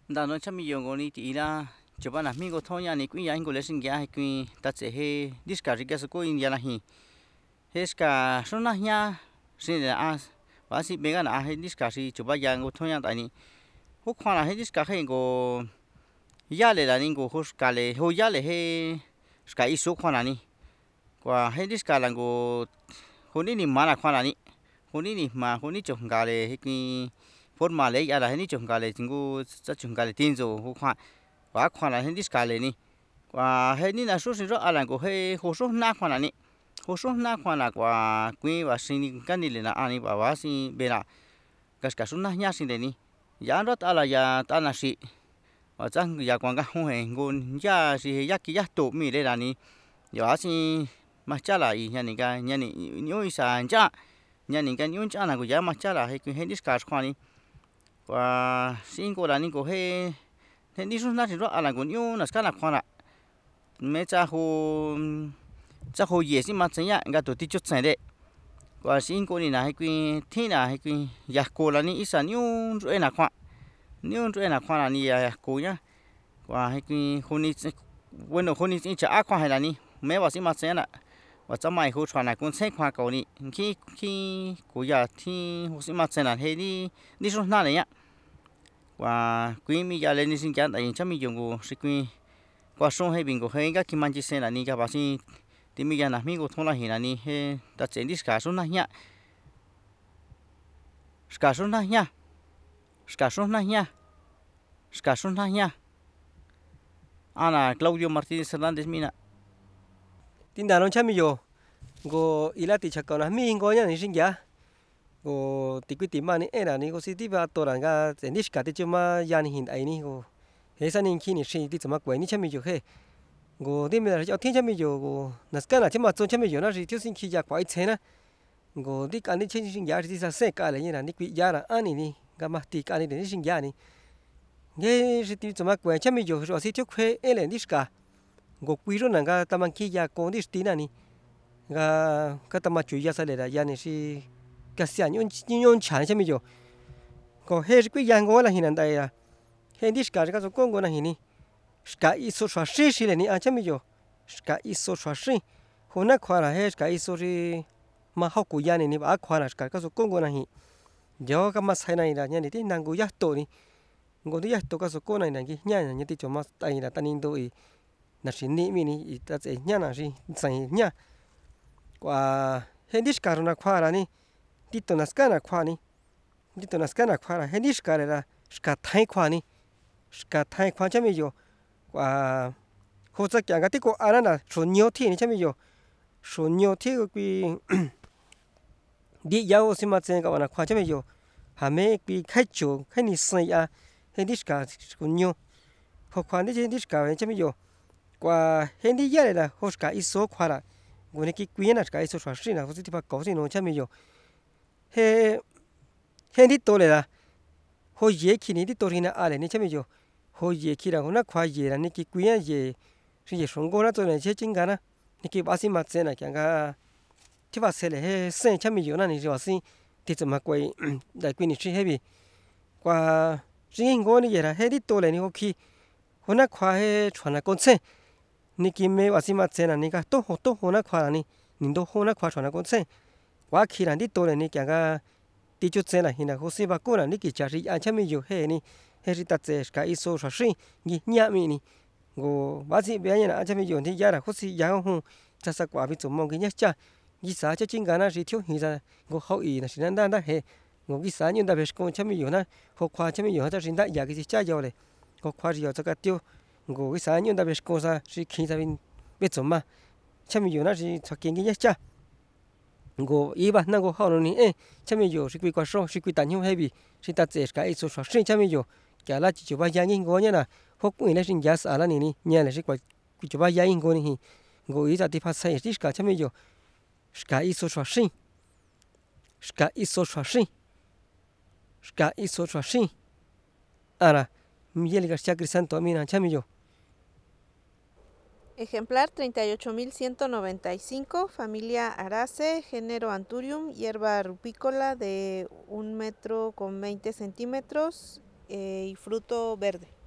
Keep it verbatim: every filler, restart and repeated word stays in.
Nda no chami yongo ni ti ira choba na mi go thonya ni kuin ya ingo lesin ya kuin ta che he diska rika so ko in ya na hi heska sona nya sin a ba si bega na he diska si choba ya go thonya ta ni ho khwa na he diska he go ya le la ni go ho ska le ho ya le he ska i so khwa na ni kwa he diska la go ho ni ni ma na khwa na ni ho ni ni ma ho ni chong ga le he ki forma le ya la he ni chong ga le jingu cha chong ga le tin zo ho khwa wa khwa na he diska le ni kwa he ni na so si ro ala go he ho so na khwa na ni ho so na khwa na kwa kwi wa sin ni kan ni le na ani ba wa si be na ka ska so na nya sin le ni ya ro ta la ya ta na si wa chang ya kwang ga ho he go ya si ya ki ya to mi le la ni ya si ma cha la i nya ni ga nya ni nyu i sa cha nya ni ga nyu cha na go ya ma cha la he he diska khwa ni kwa sin ko la ni go he he ni so na si ro ala go nyu na ska na khwa na me cha ho cha ho ye si ma chen ya ga to ti chu chen de kwa sin ko ni na he kwi thi na he kwi ya ko la ni isa nyu ro na khwa nyu ro na khwa na ni ya ko nya kwa he kwi ho ni bueno ho ni cha a khwa he la ni me wa si ma chen na wa cha mai ho chwa na kun chen khwa ko ni ki ki ko ya thi ho si ma chen na he ni ni so na le ya wa kwi mi ya le ni sin kya ta yin cha mi yong go si kwi kwa so he bin go he ga ki man ji se na ni ga ba si ti mi ya na mi go thon la hi na ni he ta chen diska so na nya ska so na nya ska so na nya ska so na nya Ana Claudio Martínez Hernández mina tin da non chami yo go ila ti chaka na mi go nya ni sin ya go ti kwi ti ma ni era ni go si ti ba to ran ga chen diska ti chuma ya ni hin ai ni go he sa ni ki ni shi ti chama kwai ni chami yo he go di me ra tin chami yo go na ska na chama chon chami yo na ri ti sin ki ya kwai che na go di ka ni chen sin ya ri sa se ka le ni na ni kwi ya ra ani ni ga ma ti ka ni ni sin ya ni ge ri ti chama kwai chami yo ro si ti kwe ele diska go kwi ro na ga ta man ki ya ko ni sti na ni ga ka ta ma chu ya sa le ra ya ni si ka sia ni ni yon cha chami yo go he ri kwi ya go la hin na dai ya he diska ga so ko go na hin ni ska i so swa shi shi le ni a chami yo ska i so swa shi ho na khwa ra he ska i so ri ma ha ku ya ni ni ba khwa ra ska ka so ko go na hi yo ka ma sai na ira nya ni ti nang go ya to ni go ti ya to ka so ko na na gi nya nya ti cho ma tai na ta ni do i na shi ni mi ni i ta che nya na shi sai nya kwa he diska ro na khwa ra ni ti to na ska na khwa ni ti to na ska na khwa ra he diska ra ska thai khwa ni ska thai khwa chami yo kwa ho cha kya ga ti ko ara na so nyo thi ni chami yo so nyo thi ko kwi di ya o si ma chen ka na khwa chami yo ha me kwi khai chu khai ni sai ya he diska ko nyo ho khwa ni je diska we chami yo kwa he di ya la ho ska i so khwa ra go ne ki kwi na ska i so swa shi na ho ti pa ko si no chami yo he he di to le la ho ye ki ni di to ri na a le ni chami yo ho ye ki ra ho na khwa ye ra ni ki kwi ya ye shi ye shong go na to ne che ching ga na ni ki ba si ma chen na kya ga ti ba se le he sen chami yo na ni jo si ti chama kwai da kwi ni shi he bi kwa jing go ni ye ra he di to le ni ho ki ho na khwa he chwa na kon chen ni ki me ba si ma chen na ni ga to ho to ho na khwa ni ni do ho na khwa chwa na kon chen wa ki ra di to le ni kya ga ti chu chen na hi na ho si ba ko na ni ki cha ri a chami yo he ni he ri ta che ska i so swa shi gi nya mi ni go ba si be na a chami yo ni ya ra ho si ya hu cha sa kwa bi zo mo gi nya cha gi sa cha ching ga na ri thyo hi za go ho i na shi na da da he go gi sa nyu da be ko chami yo na ho khwa chami yo cha rin da ya gi cha yo le go khwa ri yo cha ka tyo go gi sa nyu da be ko sa shi khi za bin be zo ma chami yo na ri cha ken gi nya cha go i ba na go ho ni e chami yo shi kwi kwa so shi kwi ta nyu he bi shi ta che ska i so swa shi chami yo kya la chi chu ba ya ngin go nya na ho ku ne shin ya sa la ni ni nya le shi kwa ku chu ba ya ngin go ni hi go i za ti pa sai shi ska chami yo ska i so swa shi ska i so swa shi ska i so swa shi ara mi ye le ga cha crisanto mi na chami yo Ejemplar treinta y ocho mil ciento noventa y cinco, familia Arace, género Anthurium, hierba rupícola de un metro con veinte centímetros eh, y fruto verde.